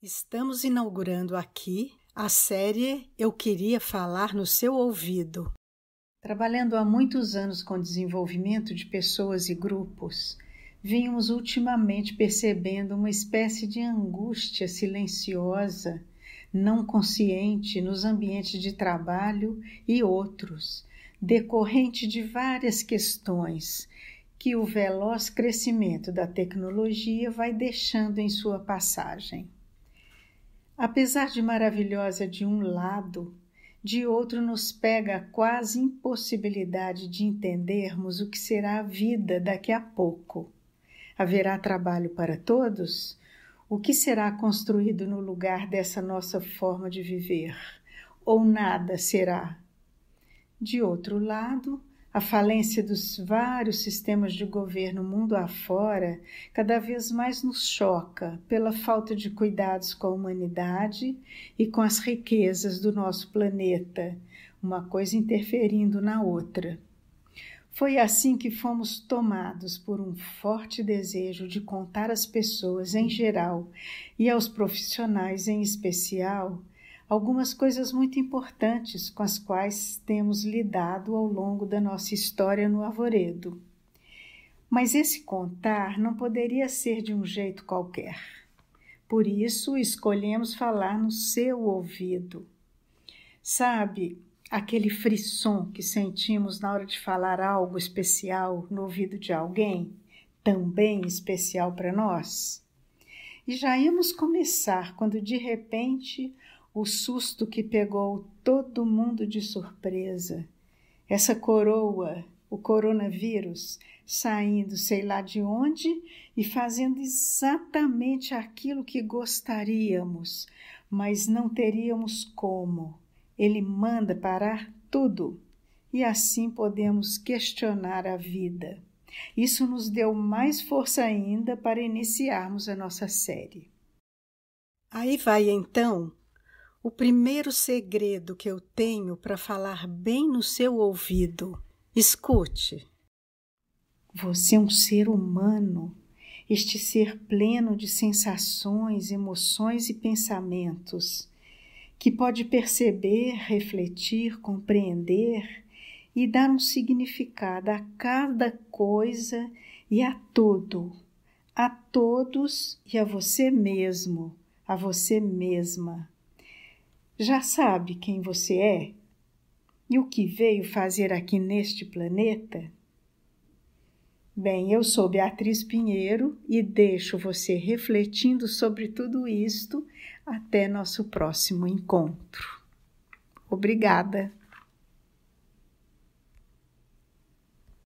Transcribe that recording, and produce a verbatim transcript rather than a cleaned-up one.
Estamos inaugurando aqui a série Eu Queria Falar no Seu Ouvido. Trabalhando há muitos anos com desenvolvimento de pessoas e grupos, vínhamos ultimamente percebendo uma espécie de angústia silenciosa, não consciente nos ambientes de trabalho e outros, decorrente de várias questões que o veloz crescimento da tecnologia vai deixando em sua passagem. Apesar de maravilhosa de um lado, de outro nos pega a quase impossibilidade de entendermos o que será a vida daqui a pouco. Haverá trabalho para todos? O que será construído no lugar dessa nossa forma de viver? Ou nada será? De outro lado, a falência dos vários sistemas de governo mundo afora cada vez mais nos choca pela falta de cuidados com a humanidade e com as riquezas do nosso planeta, uma coisa interferindo na outra. Foi assim que fomos tomados por um forte desejo de contar às pessoas em geral e aos profissionais em especial algumas coisas muito importantes com as quais temos lidado ao longo da nossa história no Arvoredo. Mas esse contar não poderia ser de um jeito qualquer. Por isso, escolhemos falar no seu ouvido. Sabe, aquele frisson que sentimos na hora de falar algo especial no ouvido de alguém, também especial para nós? E já íamos começar quando, de repente, o susto que pegou todo mundo de surpresa, essa coroa, o coronavírus, saindo sei lá de onde e fazendo exatamente aquilo que gostaríamos, mas não teríamos como. Ele manda parar tudo e assim podemos questionar a vida. Isso nos deu mais força ainda para iniciarmos a nossa série. Aí vai então o primeiro segredo que eu tenho para falar bem no seu ouvido. Escute. Você é um ser humano, este ser pleno de sensações, emoções e pensamentos, que pode perceber, refletir, compreender e dar um significado a cada coisa e a tudo, a todos e a você mesmo, a você mesma. Já sabe quem você é e o que veio fazer aqui neste planeta? Bem, eu sou Beatriz Pinheiro e deixo você refletindo sobre tudo isto até nosso próximo encontro. Obrigada!